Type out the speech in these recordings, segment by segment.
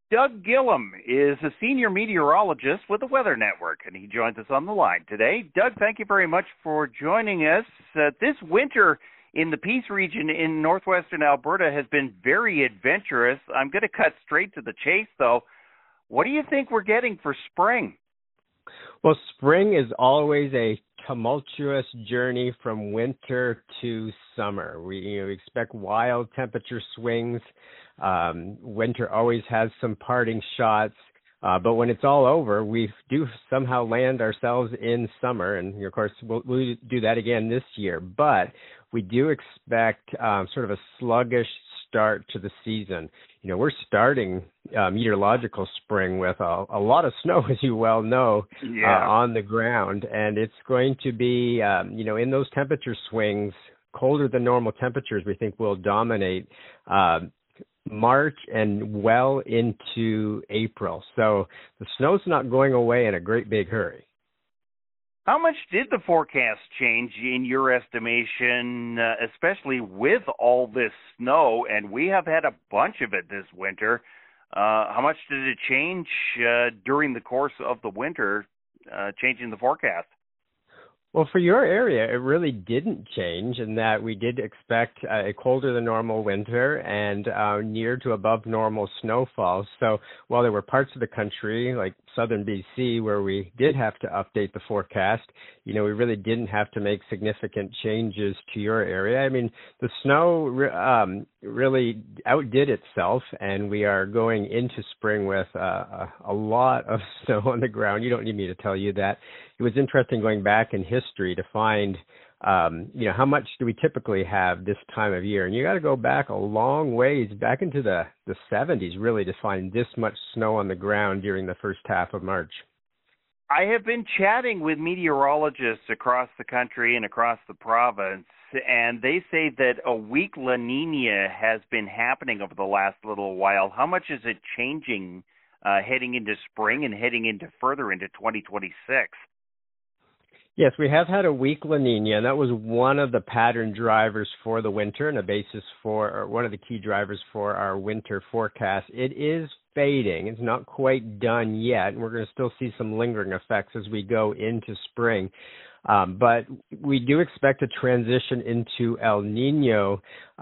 Doug Gillum is a senior meteorologist with the Weather Network, and he joins us on the line today. Doug, thank you very much for joining us. This winter in the Peace region in northwestern Alberta has been very adventurous. I'm going to cut straight to the chase, though. What do you think we're getting for spring? Well, spring is always a tumultuous journey from winter to summer. We expect wild temperature swings. Winter always has some parting shots, but when it's all over, we do somehow land ourselves in summer, and of course we'll do that again this year. But we do expect sort of a sluggish start to the season. We're starting meteorological spring with a lot of snow, as you well know, on the ground, and it's going to be, in those temperature swings, colder than normal temperatures we think will dominate March and well into April. So the snow's not going away in a great big hurry. How much did the forecast change in your estimation, especially with all this snow? And we have had a bunch of it this winter. How much did it change during the course of the winter, changing the forecast? Well, for your area, it really didn't change in that we did expect a colder than normal winter and near to above normal snowfall. So while there were parts of the country, like southern BC, where we did have to update the forecast, we really didn't have to make significant changes to your area. I mean, the snow really outdid itself, and we are going into spring with a lot of snow on the ground. You don't need me to tell you that. It was interesting going back in history to find, how much do we typically have this time of year? And you got to go back a long ways, back into the 70s, really, to find this much snow on the ground during the first half of March. I have been chatting with meteorologists across the country and across the province, and they say that a weak La Nina has been happening over the last little while. How much is it changing heading into spring and heading into further into 2026? Yes, we have had a weak La Nina, and that was one of the pattern drivers for the winter and a basis for, or one of the key drivers for our winter forecast. It is fading. It's not quite done yet, and we're going to still see some lingering effects as we go into spring. But we do expect a transition into El Nino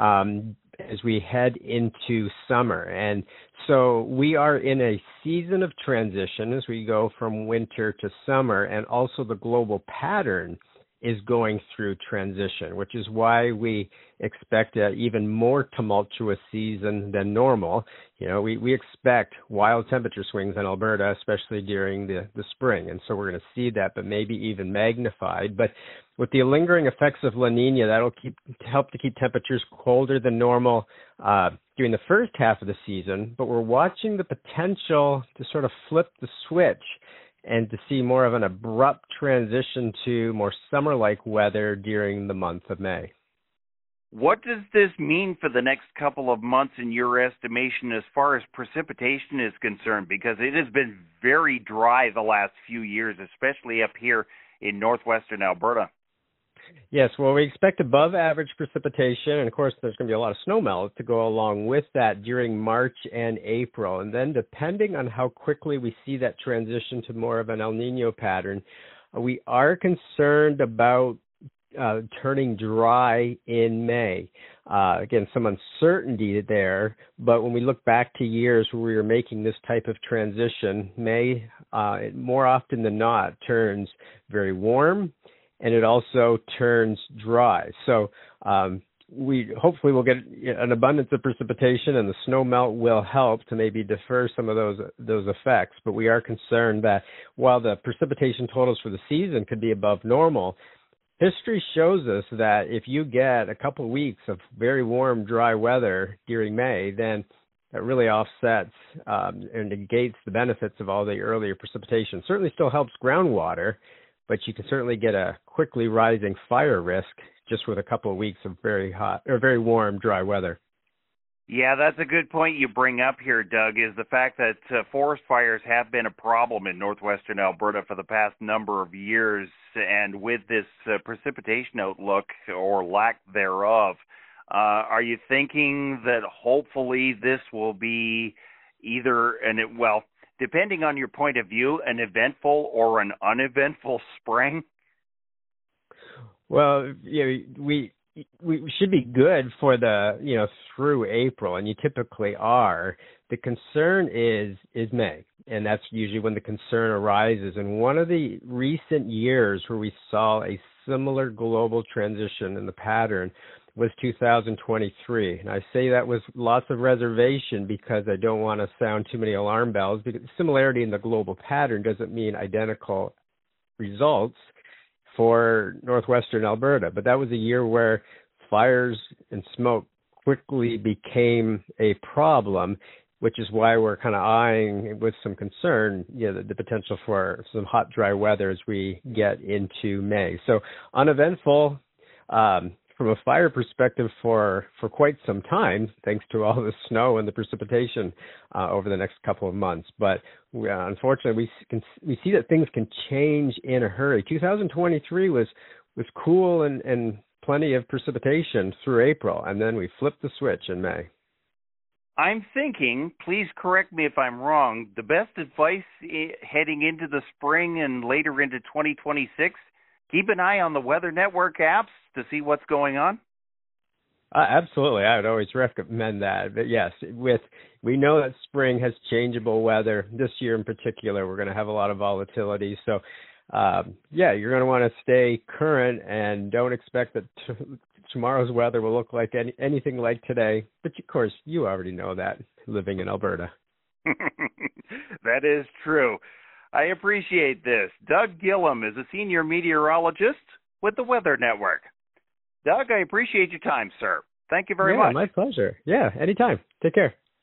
as we head into summer. And so we are in a season of transition as we go from winter to summer, and also the global pattern is going through transition, which is why we expect an even more tumultuous season than normal. We expect wild temperature swings in Alberta, especially during the spring, and so we're going to see that, but maybe even magnified. But with the lingering effects of La Nina, that'll help to keep temperatures colder than normal during the first half of the season, but we're watching the potential to sort of flip the switch and to see more of an abrupt transition to more summer-like weather during the month of May. What does this mean for the next couple of months in your estimation as far as precipitation is concerned? Because it has been very dry the last few years, especially up here in northwestern Alberta. Yes, well, we expect above average precipitation, and of course there's going to be a lot of snowmelt to go along with that during March and April. And then depending on how quickly we see that transition to more of an El Nino pattern, we are concerned about turning dry in May. Again, some uncertainty there, but when we look back to years where we were making this type of transition, May more often than not turns very warm, and it also turns dry. So we hopefully will get an abundance of precipitation, and the snow melt will help to maybe defer some of those effects. But we are concerned that while the precipitation totals for the season could be above normal, history shows us that if you get a couple of weeks of very warm, dry weather during May, then that really offsets and negates the benefits of all the earlier precipitation. Certainly still helps groundwater, but you can certainly get a quickly rising fire risk just with a couple of weeks of very hot or very warm, dry weather. Yeah, that's a good point you bring up here, Doug, is the fact that forest fires have been a problem in northwestern Alberta for the past number of years. And with this precipitation outlook or lack thereof, are you thinking that hopefully this will be depending on your point of view, an eventful or an uneventful spring? Well, we should be good for through April, and you typically are. The concern is May, and that's usually when the concern arises. And one of the recent years where we saw a similar global transition in the pattern was 2023. And I say that with lots of reservation because I don't want to sound too many alarm bells, because similarity in the global pattern doesn't mean identical results for northwestern Alberta. But that was a year where fires and smoke quickly became a problem, which is why we're kind of eyeing with some concern, the potential for some hot, dry weather as we get into May. So uneventful from a fire perspective for quite some time, thanks to all the snow and the precipitation over the next couple of months. But unfortunately, we see that things can change in a hurry. 2023 was cool and plenty of precipitation through April, and then we flipped the switch in May. I'm thinking, please correct me if I'm wrong, the best advice heading into the spring and later into 2026, keep an eye on the Weather Network apps to see what's going on? Absolutely. I would always recommend that. But yes, we know that spring has changeable weather. This year in particular, we're going to have a lot of volatility. So, you're going to want to stay current and don't expect that tomorrow's weather will look like anything like today. But, of course, you already know that, living in Alberta. That is true. I appreciate this. Doug Gillam is a senior meteorologist with the Weather Network. Doug, I appreciate your time, sir. Thank you very much. My pleasure. Yeah, anytime. Take care.